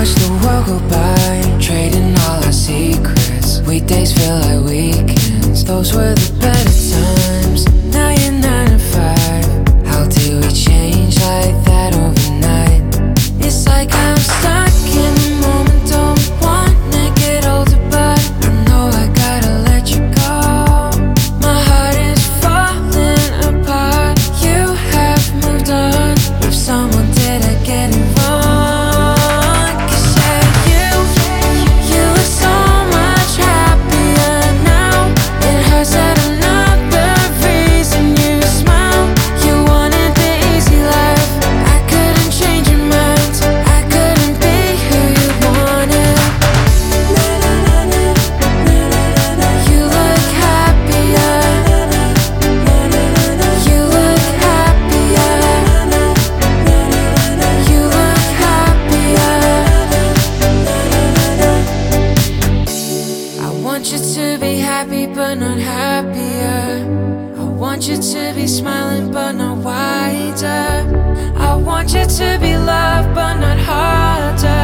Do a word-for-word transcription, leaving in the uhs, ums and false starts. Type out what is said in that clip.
watch the world go by, trading all our secrets. Weekdays feel like weekends. Those were the better times. Now you're nine to five. How did we change like that overnight? It's like I'm stuck in the moment. Don't wanna get older, but I know I gotta let you go. My heart is falling apart. You have moved on with someone. Did I get it wrong? 'Cause yeah, you, you look so much happier now. It hurts that another reason you smile. You wanted the easy life. I couldn't change your mind. I couldn't be who you wanted. You look happier. You look happier. You look happier. I want you to be happy but not happier. I want you to be smiling but not wider. I want you to be loved but not harder.